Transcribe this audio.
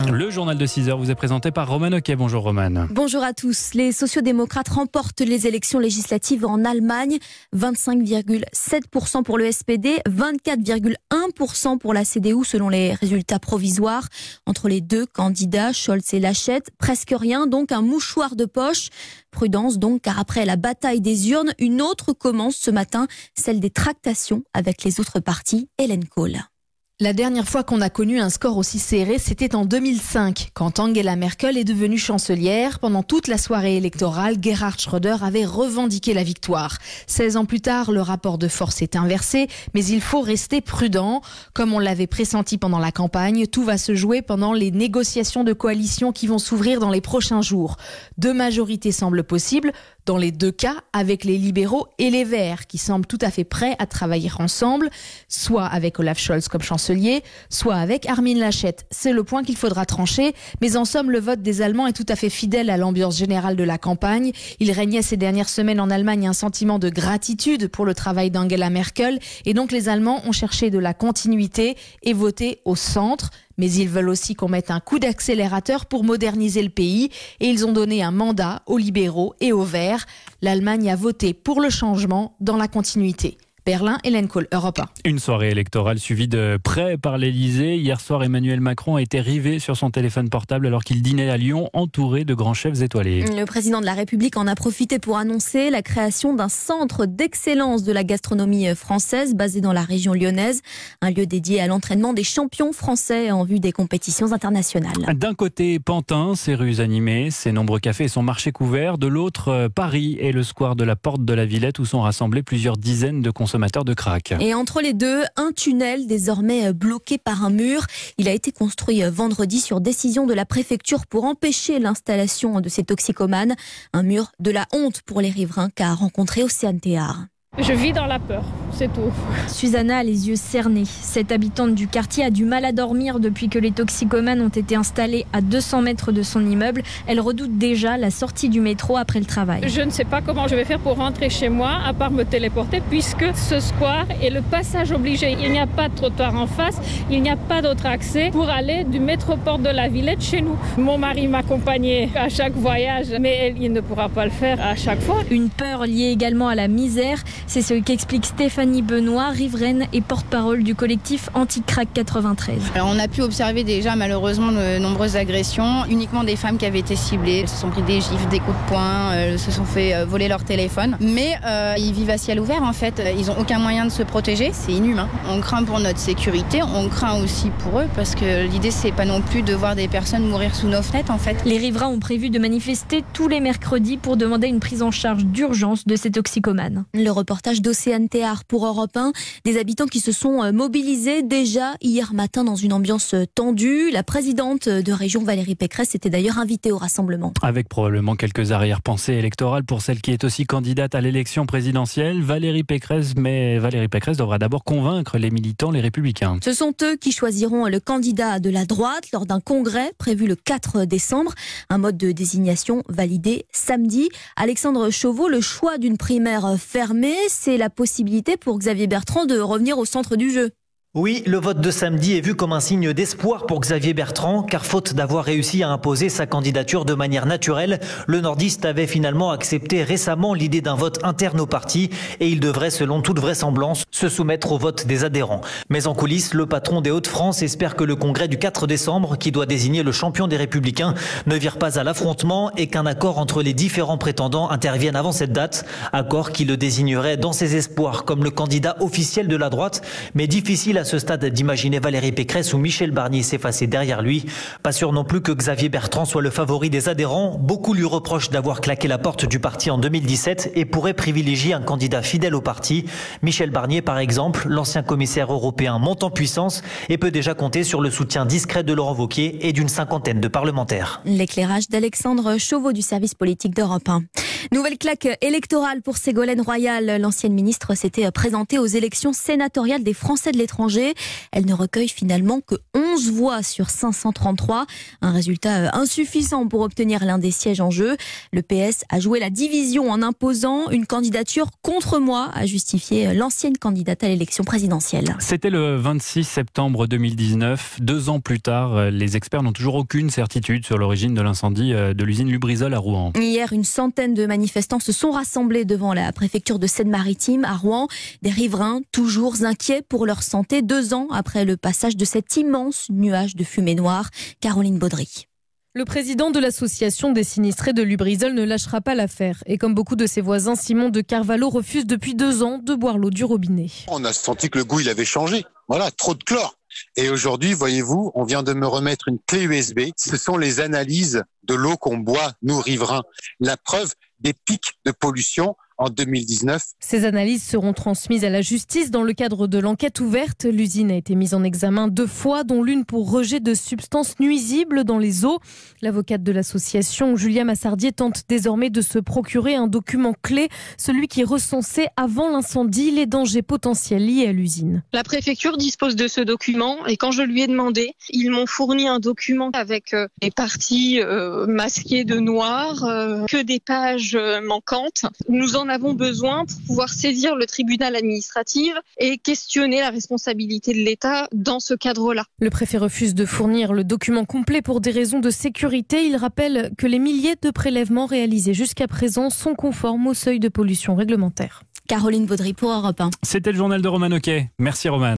Le journal de 6h vous est présenté par Roman Oquet. Bonjour Roman. Bonjour à tous. Les sociodémocrates remportent les élections législatives en Allemagne. 25,7% pour le SPD, 24,1% pour la CDU selon les résultats provisoires. Entre les deux candidats, Scholz et Laschet, presque rien, donc un mouchoir de poche. Prudence donc, car après la bataille des urnes, une autre commence ce matin, celle des tractations avec les autres partis. Hélène Kohl. La dernière fois qu'on a connu un score aussi serré, c'était en 2005, quand Angela Merkel est devenue chancelière. Pendant toute la soirée électorale, Gerhard Schröder avait revendiqué la victoire. 16 ans plus tard, le rapport de force est inversé, mais il faut rester prudent. Comme on l'avait pressenti pendant la campagne, tout va se jouer pendant les négociations de coalition qui vont s'ouvrir dans les prochains jours. Deux majorités semblent possibles, dans les deux cas avec les libéraux et les Verts, qui semblent tout à fait prêts à travailler ensemble, soit avec Olaf Scholz comme chancelier, soit avec Armin Laschet. C'est le point qu'il faudra trancher, mais en somme, le vote des Allemands est tout à fait fidèle à l'ambiance générale de la campagne. Il régnait ces dernières semaines en Allemagne un sentiment de gratitude pour le travail d'Angela Merkel, et donc les Allemands ont cherché de la continuité et voté au centre. Mais ils veulent aussi qu'on mette un coup d'accélérateur pour moderniser le pays, et ils ont donné un mandat aux libéraux et aux Verts. L'Allemagne a voté pour le changement dans la continuité. Berlin, Hélène Kohl, Europe 1. Une soirée électorale suivie de près par l'Elysée. Hier soir, Emmanuel Macron a été rivé sur son téléphone portable alors qu'il dînait à Lyon, entouré de grands chefs étoilés. Le président de la République en a profité pour annoncer la création d'un centre d'excellence de la gastronomie française basé dans la région lyonnaise. Un lieu dédié à l'entraînement des champions français en vue des compétitions internationales. D'un côté, Pantin, ses rues animées, ses nombreux cafés et son marché couvert. De l'autre, Paris et le square de la Porte de la Villette où sont rassemblés plusieurs dizaines de consommateurs de crack. Et entre les deux, un tunnel désormais bloqué par un mur. Il a été construit vendredi sur décision de la préfecture pour empêcher l'installation de ces toxicomanes. Un mur de la honte pour les riverains qu'a rencontré Océane Théard. Je vis dans la peur, c'est tout. Susanna a les yeux cernés. Cette habitante du quartier a du mal à dormir depuis que les toxicomanes ont été installés à 200 mètres de son immeuble. Elle redoute déjà la sortie du métro après le travail. Je ne sais pas comment je vais faire pour rentrer chez moi, à part me téléporter, puisque ce square est le passage obligé. Il n'y a pas de trottoir en face, il n'y a pas d'autre accès pour aller du métro Porte de la Villette chez nous. Mon mari m'accompagnait à chaque voyage, mais il ne pourra pas le faire à chaque fois. Une peur liée également à la misère. C'est ce qu'explique Stéphanie Benoît, riveraine et porte-parole du collectif Anti-Crack 93. Alors on a pu observer déjà malheureusement de nombreuses agressions, uniquement des femmes qui avaient été ciblées. Elles se sont pris des gifles, des coups de poing, se sont fait voler leur téléphone. Mais ils vivent à ciel ouvert en fait, ils n'ont aucun moyen de se protéger, c'est inhumain. On craint pour notre sécurité, on craint aussi pour eux parce que l'idée c'est pas non plus de voir des personnes mourir sous nos fenêtres en fait. Les riverains ont prévu de manifester tous les mercredis pour demander une prise en charge d'urgence de ces toxicomanes. Le reportage d'Océane Théard pour Europe 1. Des habitants qui se sont mobilisés déjà hier matin dans une ambiance tendue. La présidente de région Valérie Pécresse était d'ailleurs invitée au rassemblement. Avec probablement quelques arrière-pensées électorales pour celle qui est aussi candidate à l'élection présidentielle, Valérie Pécresse devra d'abord convaincre les militants, les Républicains. Ce sont eux qui choisiront le candidat de la droite lors d'un congrès prévu le 4 décembre. Un mode de désignation validé samedi. Alexandre Chauveau, le choix d'une primaire fermée, c'est la possibilité pour Xavier Bertrand de revenir au centre du jeu. Oui, le vote de samedi est vu comme un signe d'espoir pour Xavier Bertrand, car faute d'avoir réussi à imposer sa candidature de manière naturelle, le nordiste avait finalement accepté récemment l'idée d'un vote interne au parti et il devrait, selon toute vraisemblance, se soumettre au vote des adhérents. Mais en coulisses, le patron des Hauts-de-France espère que le congrès du 4 décembre, qui doit désigner le champion des Républicains, ne vire pas à l'affrontement et qu'un accord entre les différents prétendants intervienne avant cette date. Accord qui le désignerait dans ses espoirs comme le candidat officiel de la droite, mais difficile à ce stade d'imaginer Valérie Pécresse ou Michel Barnier s'effacer derrière lui. Pas sûr non plus que Xavier Bertrand soit le favori des adhérents. Beaucoup lui reprochent d'avoir claqué la porte du parti en 2017 et pourraient privilégier un candidat fidèle au parti. Michel Barnier, par exemple, l'ancien commissaire européen, monte en puissance et peut déjà compter sur le soutien discret de Laurent Wauquiez et d'une cinquantaine de parlementaires. L'éclairage d'Alexandre Chauveau du service politique d'Europe 1. Nouvelle claque électorale pour Ségolène Royal. L'ancienne ministre s'était présentée aux élections sénatoriales des Français de l'étranger Angers. Elle ne recueille finalement que 11 voix sur 533. Un résultat insuffisant pour obtenir l'un des sièges en jeu. Le PS a joué la division en imposant une candidature contre moi, a justifié l'ancienne candidate à l'élection présidentielle. C'était le 26 septembre 2019. 2 ans plus tard, les experts n'ont toujours aucune certitude sur l'origine de l'incendie de l'usine Lubrizol à Rouen. Hier, une centaine de manifestants se sont rassemblés devant la préfecture de Seine-Maritime à Rouen. Des riverains toujours inquiets pour leur santé 2 ans après le passage de cet immense nuage de fumée noire. Caroline Baudry. Le président de l'association des sinistrés de Lubrizol ne lâchera pas l'affaire. Et comme beaucoup de ses voisins, Simon de Carvalho refuse depuis 2 ans de boire l'eau du robinet. On a senti que le goût il avait changé. Voilà, trop de chlore. Et aujourd'hui, voyez-vous, on vient de me remettre une clé USB. Ce sont les analyses de l'eau qu'on boit, nous riverains. La preuve des pics de pollution en 2019. Ces analyses seront transmises à la justice dans le cadre de l'enquête ouverte. L'usine a été mise en examen 2 fois, dont l'une pour rejet de substances nuisibles dans les eaux. L'avocate de l'association, Julia Massardier, tente désormais de se procurer un document clé, celui qui recensait avant l'incendie les dangers potentiels liés à l'usine. La préfecture dispose de ce document et quand je lui ai demandé, ils m'ont fourni un document avec les parties masquées de noir, que des pages manquantes. Nous en avons besoin pour pouvoir saisir le tribunal administratif et questionner la responsabilité de l'État dans ce cadre-là. Le préfet refuse de fournir le document complet pour des raisons de sécurité. Il rappelle que les milliers de prélèvements réalisés jusqu'à présent sont conformes au seuil de pollution réglementaire. Caroline Baudry pour Europe 1. C'était le journal de Roman Oquet. Merci Roman.